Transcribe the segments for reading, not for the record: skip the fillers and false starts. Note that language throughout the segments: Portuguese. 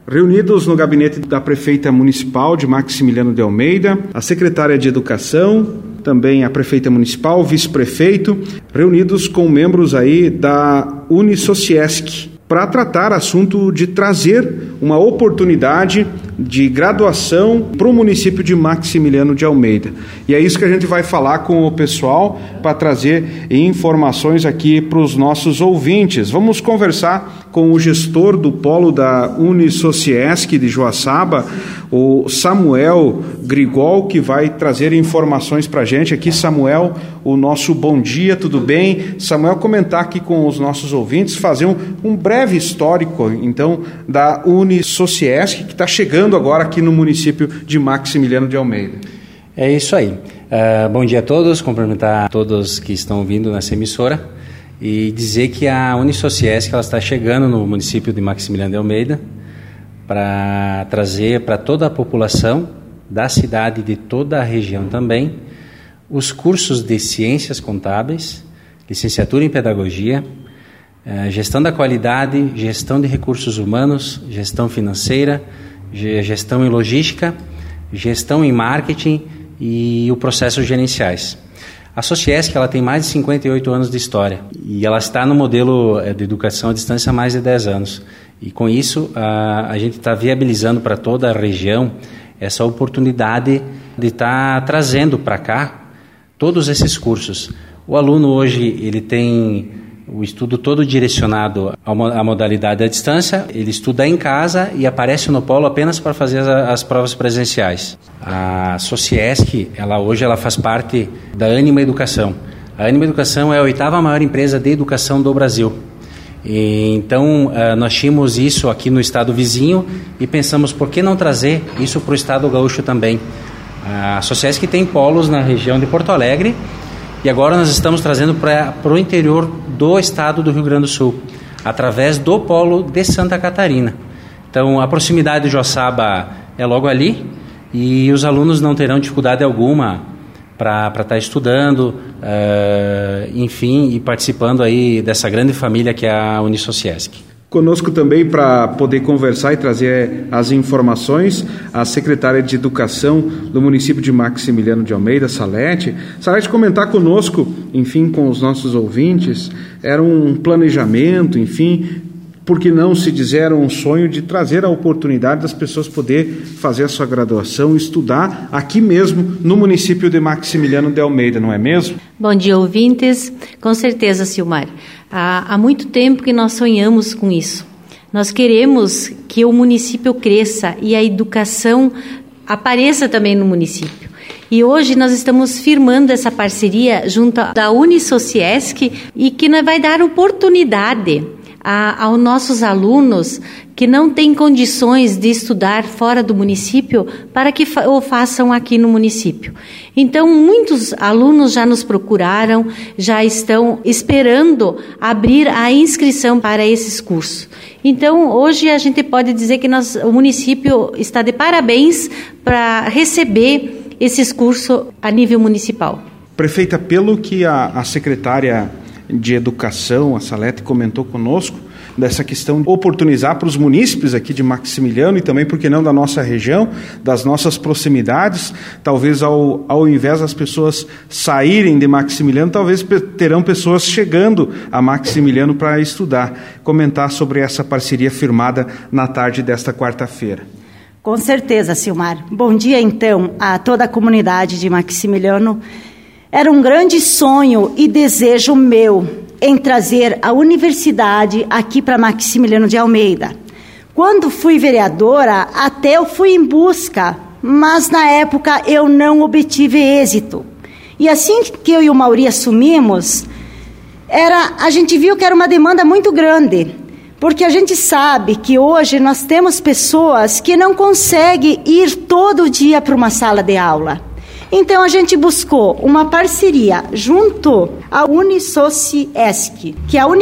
Reunidos no gabinete da prefeita municipal de Maximiliano de Almeida, a secretária de Educação, também a prefeita municipal, o vice-prefeito, reunidos com membros aí da Unisociesc, para tratar assunto de trazer uma oportunidade de graduação para o município de Maximiliano de Almeida. E é isso que a gente vai falar com o pessoal para trazer informações aqui para os nossos ouvintes. Vamos conversar com o gestor do polo da Unisociesc de Joaçaba, o Samuel Grigol, que vai trazer informações para a gente. Aqui, Samuel, o nosso bom dia, tudo bem? Samuel, comentar aqui com os nossos ouvintes, fazer um breve histórico, então, da Unisociesc, que está chegando agora aqui no município de Maximiliano de Almeida. É isso aí. Bom dia a todos, cumprimentar a todos que estão vindo nessa emissora e dizer que a Unisociesc ela está chegando no município de Maximiliano de Almeida para trazer para toda a população da cidade e de toda a região também os cursos de Ciências Contábeis, Licenciatura em Pedagogia, Gestão da Qualidade, Gestão de Recursos Humanos, Gestão Financeira, Gestão em Logística, Gestão em Marketing e o Processos Gerenciais. A Sociesc ela tem mais de 58 anos de história e ela está no modelo de educação à distância há mais de 10 anos. E com isso a gente está viabilizando para toda a região essa oportunidade de estar trazendo para cá todos esses cursos. O aluno hoje ele tem o estudo todo direcionado à modalidade à distância, ele estuda em casa e aparece no polo apenas para fazer as provas presenciais. A Sociesc, hoje ela faz parte da Ânima Educação. A Ânima Educação é a 8ª maior empresa de educação do Brasil. Então, nós tínhamos isso aqui no estado vizinho e pensamos, por que não trazer isso para o estado gaúcho também? A Sociesc tem polos na região de Porto Alegre e agora nós estamos trazendo para o interior do estado do Rio Grande do Sul, através do polo de Santa Catarina. Então, a proximidade de Joaçaba é logo ali e os alunos não terão dificuldade alguma para estar estudando, enfim, e participando aí dessa grande família que é a Unisociesc. Conosco também para poder conversar e trazer as informações, a secretária de Educação do município de Maximiliano de Almeida, Salete. Salete, comentar conosco, enfim, com os nossos ouvintes, era um planejamento, enfim, por que não se dizer um sonho de trazer a oportunidade das pessoas poder fazer a sua graduação, estudar aqui mesmo no município de Maximiliano de Almeida, não é mesmo? Bom dia, ouvintes. Com certeza, Silmar. Há muito tempo que nós sonhamos com isso. Nós queremos que o município cresça e a educação apareça também no município. E hoje nós estamos firmando essa parceria junto da Unisociesc e que vai dar oportunidade aos nossos alunos que não têm condições de estudar fora do município para que o façam aqui no município. Então, muitos alunos já nos procuraram, já estão esperando abrir a inscrição para esses cursos. Então, hoje a gente pode dizer que o município está de parabéns para receber esses cursos a nível municipal. Prefeita, pelo que a secretária de Educação, a Salete, comentou conosco, dessa questão de oportunizar para os munícipes aqui de Maximiliano e também, por que não, da nossa região, das nossas proximidades, talvez ao invés das pessoas saírem de Maximiliano, talvez terão pessoas chegando a Maximiliano para estudar. Comentar sobre essa parceria firmada na tarde desta quarta-feira. Com certeza, Silmar. Bom dia, então, a toda a comunidade de Maximiliano. Era um grande sonho e desejo meu em trazer a universidade aqui para Maximiliano de Almeida. Quando fui vereadora, até eu fui em busca, mas na época eu não obtive êxito. E assim que eu e o Mauri assumimos, a gente viu que era uma demanda muito grande, porque a gente sabe que hoje nós temos pessoas que não conseguem ir todo dia para uma sala de aula. Então, a gente buscou uma parceria junto à Unisociesc, que é a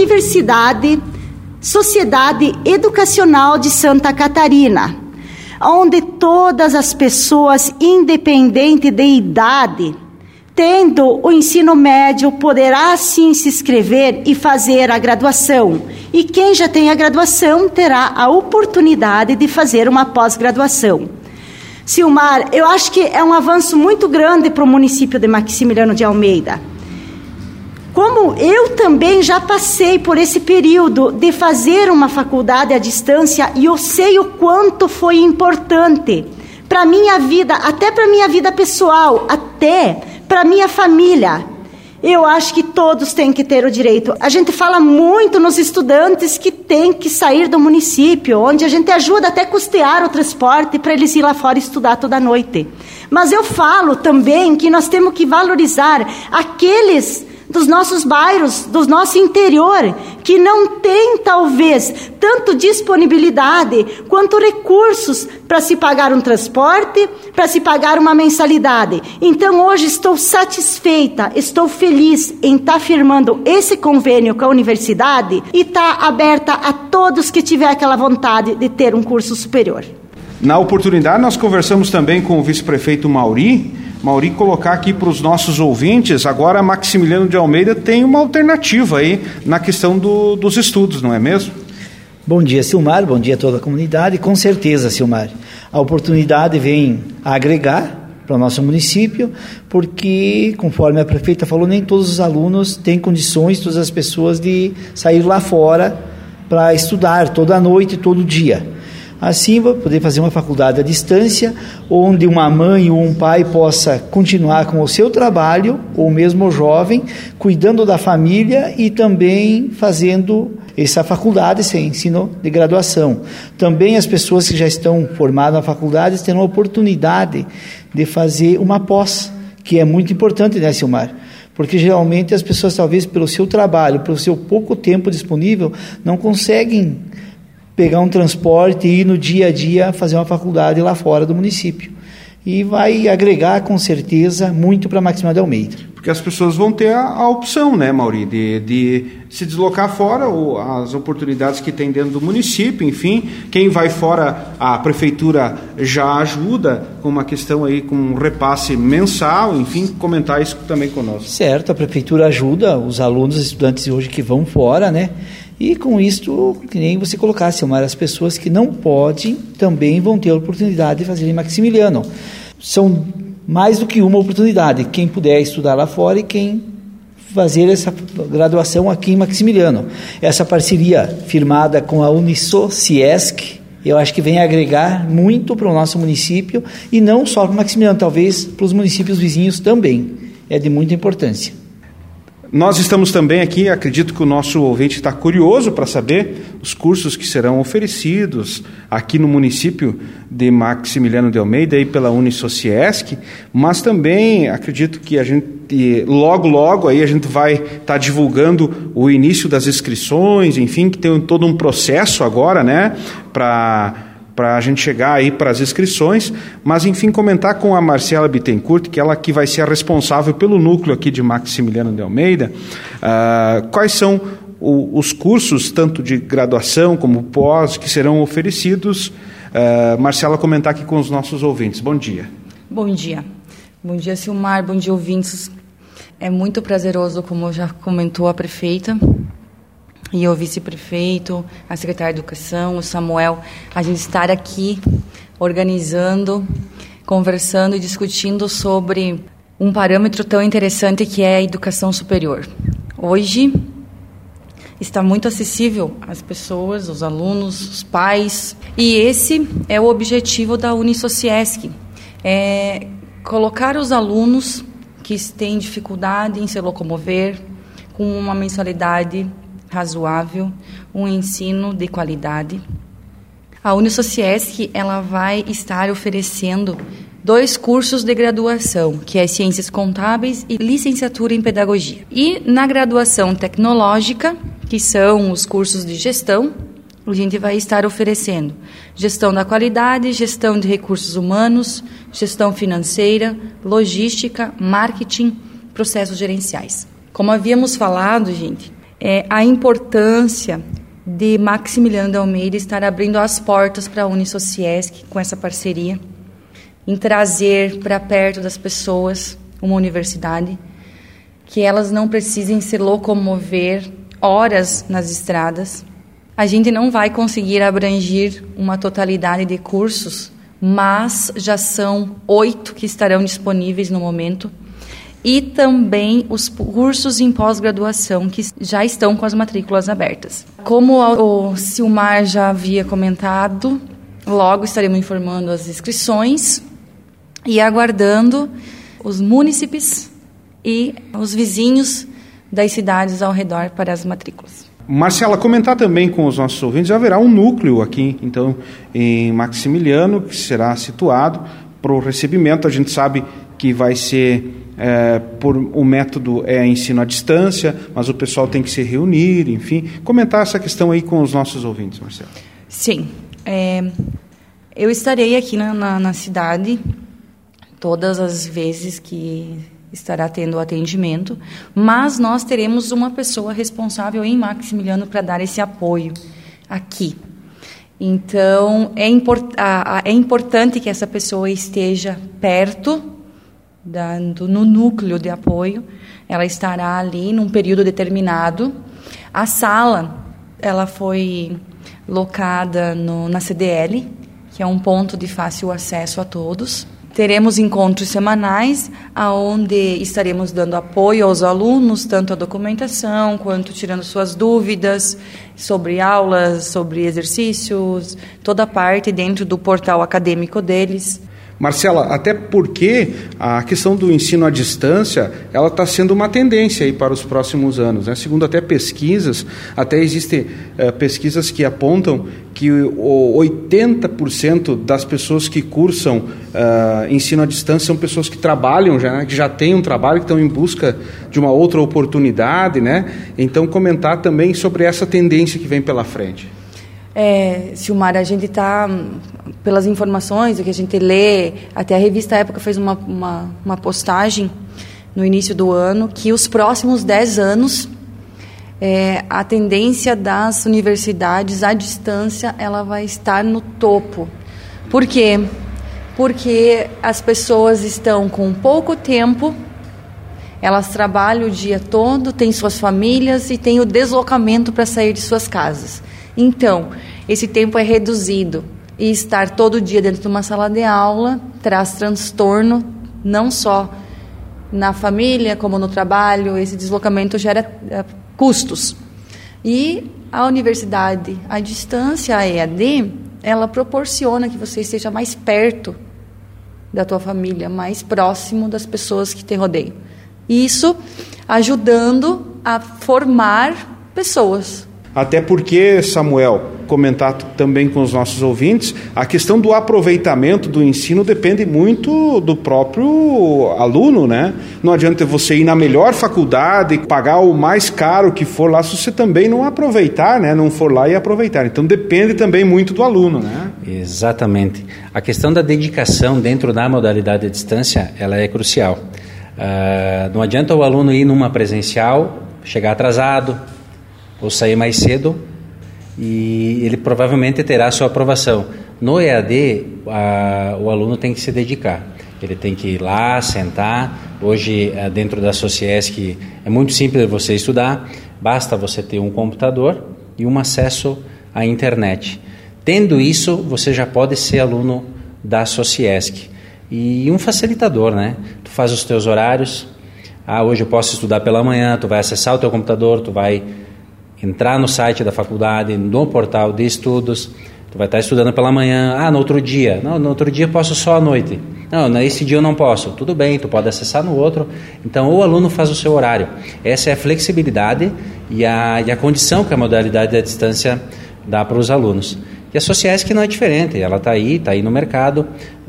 Sociedade Educacional de Santa Catarina, onde todas as pessoas, independente de idade, tendo o ensino médio, poderá sim se inscrever e fazer a graduação. E quem já tem a graduação terá a oportunidade de fazer uma pós-graduação. Silmar, eu acho que é um avanço muito grande para o município de Maximiliano de Almeida. Como eu também já passei por esse período de fazer uma faculdade à distância, e eu sei o quanto foi importante para a minha vida, até para a minha vida pessoal, até para a minha família. Eu acho que todos têm que ter o direito. A gente fala muito nos estudantes que têm que sair do município, onde a gente ajuda até a custear o transporte para eles ir lá fora estudar toda noite. Mas eu falo também que nós temos que valorizar aqueles dos nossos bairros, do nosso interior, que não tem, talvez, tanto disponibilidade quanto recursos para se pagar um transporte, para se pagar uma mensalidade. Então, hoje estou satisfeita, estou feliz em estar firmando esse convênio com a universidade e estar aberta a todos que tiver aquela vontade de ter um curso superior. Na oportunidade, nós conversamos também com o vice-prefeito Mauri, colocar aqui para os nossos ouvintes, agora Maximiliano de Almeida tem uma alternativa aí na questão dos estudos, não é mesmo? Bom dia, Silmar, bom dia a toda a comunidade. Com certeza, Silmar, a oportunidade vem a agregar para o nosso município, porque, conforme a prefeita falou, nem todos os alunos têm condições, todas as pessoas, de sair lá fora para estudar toda noite, todo dia. Assim, vai poder fazer uma faculdade à distância, onde uma mãe ou um pai possa continuar com o seu trabalho, ou mesmo o jovem, cuidando da família e também fazendo essa faculdade, esse ensino de graduação. Também as pessoas que já estão formadas na faculdade terão a oportunidade de fazer uma pós, que é muito importante, né, Silmar? Porque geralmente as pessoas, talvez pelo seu trabalho, pelo seu pouco tempo disponível, não conseguem pegar um transporte e ir no dia a dia fazer uma faculdade lá fora do município. E vai agregar, com certeza, muito para Maximiliano de Almeida. Porque as pessoas vão ter a opção, né, Mauri, de se deslocar fora, ou as oportunidades que tem dentro do município, enfim. Quem vai fora, a prefeitura já ajuda com uma questão aí, com um repasse mensal, enfim, comentar isso também conosco. Certo, a prefeitura ajuda os alunos, os estudantes hoje que vão fora, né? E com isso, que nem você colocasse, Silmar, as pessoas que não podem também vão ter a oportunidade de fazer em Maximiliano. São mais do que uma oportunidade, quem puder estudar lá fora e quem fazer essa graduação aqui em Maximiliano. Essa parceria firmada com a Unisociesc, eu acho que vem agregar muito para o nosso município, e não só para o Maximiliano, talvez para os municípios vizinhos também. É de muita importância. Nós estamos também aqui, acredito que o nosso ouvinte está curioso para saber os cursos que serão oferecidos aqui no município de Maximiliano de Almeida, aí pela Unisociesc, mas também acredito que a gente, logo aí a gente vai estar divulgando o início das inscrições, enfim, que tem todo um processo agora, né, para a gente chegar aí para as inscrições, mas enfim, comentar com a Marcela Bittencourt, que ela que vai ser a responsável pelo núcleo aqui de Maximiliano de Almeida, quais são os cursos, tanto de graduação como pós, que serão oferecidos. Marcela, comentar aqui com os nossos ouvintes. Bom dia. Bom dia. Bom dia, Silmar, bom dia, ouvintes. É muito prazeroso, como já comentou a prefeita, e o vice-prefeito, a secretária de Educação, o Samuel, a gente estar aqui organizando, conversando e discutindo sobre um parâmetro tão interessante que é a educação superior. Hoje está muito acessível às pessoas, aos alunos, os pais, e esse é o objetivo da Unisociesc, é colocar os alunos que têm dificuldade em se locomover com uma mensalidade razoável, um ensino de qualidade. A Unisociesc, ela vai estar oferecendo 2 cursos de graduação, que é Ciências Contábeis e Licenciatura em Pedagogia. E na graduação tecnológica, que são os cursos de gestão, a gente vai estar oferecendo gestão da qualidade, gestão de recursos humanos, gestão financeira, logística, marketing, processos gerenciais. Como havíamos falado, gente, a importância de Maximiliano de Almeida estar abrindo as portas para a Unisociesc com essa parceria, em trazer para perto das pessoas uma universidade, que elas não precisem se locomover horas nas estradas, A gente não vai conseguir abranger uma totalidade de cursos, mas já são 8 que estarão disponíveis no momento. E também os cursos em pós-graduação, que já estão com as matrículas abertas. Como o Silmar já havia comentado, logo estaremos informando as inscrições e aguardando os munícipes e os vizinhos das cidades ao redor para as matrículas. Marcela, comentar também com os nossos ouvintes, haverá um núcleo aqui, então, em Maximiliano, que será situado para o recebimento. A gente sabe que vai ser, por o método ensino à distância, mas o pessoal tem que se reunir, enfim. Comentar essa questão aí com os nossos ouvintes, Marcela. Sim. Eu estarei aqui na cidade todas as vezes que estará tendo o atendimento, mas nós teremos uma pessoa responsável em Maximiliano para dar esse apoio aqui. Então, é importante que essa pessoa esteja perto no núcleo de apoio. Ela estará ali num período determinado. A sala, ela foi locada na CDL, que é um ponto de fácil acesso a todos. Teremos encontros semanais, onde estaremos dando apoio aos alunos, tanto a documentação, quanto tirando suas dúvidas sobre aulas, sobre exercícios, toda a parte dentro do portal acadêmico deles. Marcela, até porque a questão do ensino à distância, ela está sendo uma tendência aí para os próximos anos, né? Segundo até pesquisas, até existem pesquisas que apontam que 80% das pessoas que cursam ensino à distância são pessoas que trabalham já, né? Que já têm um trabalho, que estão em busca de uma outra oportunidade, né? Então, comentar também sobre essa tendência que vem pela frente. Silmar, a gente está, pelas informações que a gente lê, até a revista Época fez uma postagem no início do ano, que os próximos 10 anos, a tendência das universidades à distância, ela vai estar no topo. Por quê? Porque as pessoas estão com pouco tempo, elas trabalham o dia todo, têm suas famílias e têm o deslocamento para sair de suas casas. Então, esse tempo é reduzido e estar todo dia dentro de uma sala de aula traz transtorno, não só na família como no trabalho. Esse deslocamento gera custos. E a universidade à distância, a EAD, ela proporciona que você esteja mais perto da tua família, mais próximo das pessoas que te rodeiam. Isso ajudando a formar pessoas. Até porque, Samuel, comentar também com os nossos ouvintes, a questão do aproveitamento do ensino depende muito do próprio aluno, né? Não adianta você ir na melhor faculdade, pagar o mais caro que for lá, se você também não aproveitar, né? Não for lá e aproveitar. Então depende também muito do aluno, né? Exatamente. A questão da dedicação dentro da modalidade à distância, ela é crucial. Não adianta o aluno ir numa presencial, chegar atrasado, ou sair mais cedo, e ele provavelmente terá a sua aprovação. No EAD, o aluno tem que se dedicar. Ele tem que ir lá, sentar. Hoje, dentro da Sociesc, é muito simples você estudar. Basta você ter um computador e um acesso à internet. Tendo isso, você já pode ser aluno da Sociesc. E um facilitador, né? Tu faz os teus horários. Hoje eu posso estudar pela manhã. Tu vai acessar o teu computador, tu vai entrar no site da faculdade, no portal de estudos, tu vai estar estudando pela manhã, no outro dia, não, no outro dia posso só à noite, não, nesse dia eu não posso, tudo bem, tu pode acessar no outro. Então o aluno faz o seu horário. Essa é a flexibilidade e a condição que a modalidade à distância dá para os alunos. E a Sociesc não é diferente, ela está aí no mercado.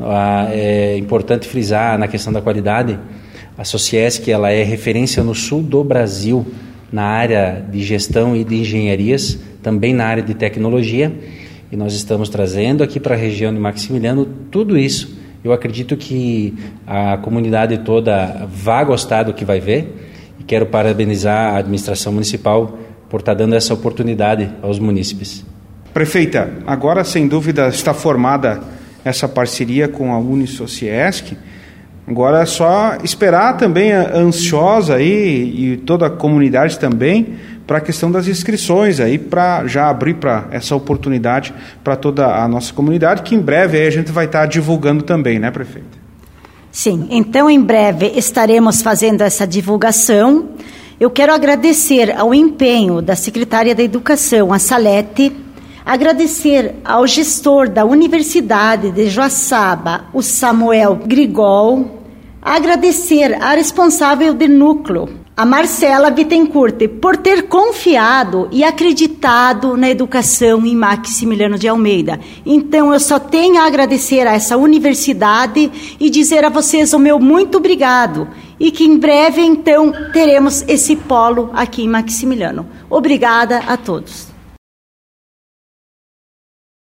É importante frisar na questão da qualidade, a Sociesc ela é referência no sul do Brasil, na área de gestão e de engenharias, também na área de tecnologia, e nós estamos trazendo aqui para a região de Maximiliano tudo isso. Eu acredito que a comunidade toda vai gostar do que vai ver, e quero parabenizar a administração municipal por estar dando essa oportunidade aos munícipes. Prefeita, agora sem dúvida está formada essa parceria com a Unisociesc. Agora é só esperar também, ansiosa aí, e toda a comunidade também, para a questão das inscrições aí, para já abrir para essa oportunidade para toda a nossa comunidade, que em breve aí a gente vai estar divulgando também, né, prefeita? Sim, então em breve estaremos fazendo essa divulgação. Eu quero agradecer ao empenho da secretária da Educação, a Salete, agradecer ao gestor da Universidade de Joaçaba, o Samuel Grigol, agradecer à responsável de núcleo, a Marcela Bittencourt, por ter confiado e acreditado na educação em Maximiliano de Almeida. Então, eu só tenho a agradecer a essa universidade e dizer a vocês o meu muito obrigado. E que em breve, então, teremos esse polo aqui em Maximiliano. Obrigada a todos.